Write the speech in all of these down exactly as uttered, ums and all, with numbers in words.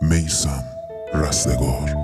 میثم رستگار.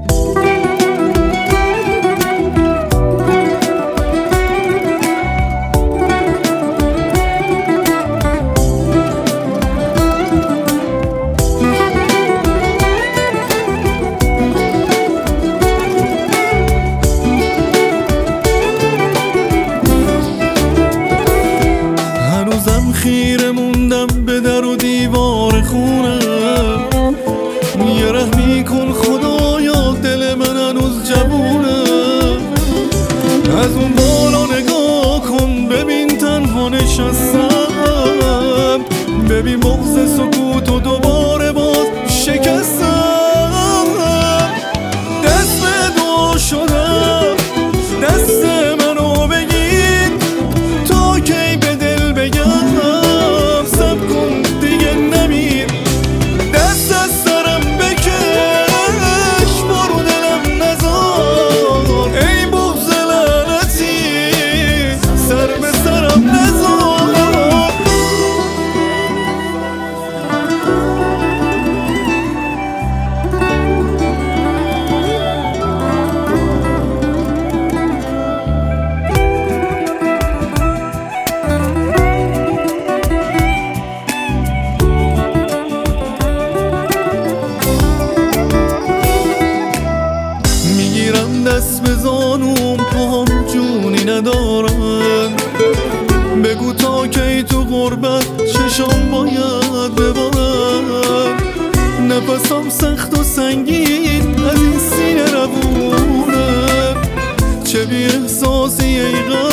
هنوزم خیره موندم به در و دیوار خونم، یه رحمی کن خدایا دل من هنوز جوونه. از اون بالا نگاه کن ببین تنها نشستم، ببین بغض سکوت و دوباره باز شکستم. دست به دعا شدم دست منو بگیر تا کی به دل بگم سب کن دیگه نمیر. دست از سرم بکش برو دلم نزار، ای بغض لعنتی سر به سرم نزار. میگیرم دست به زانوم پاهم جونی ندارن، بگو تا کی تو غربت چشام باید ببارن. نفسم سخت و سنگین از این سینه روونه، چه بی احساسی ای غم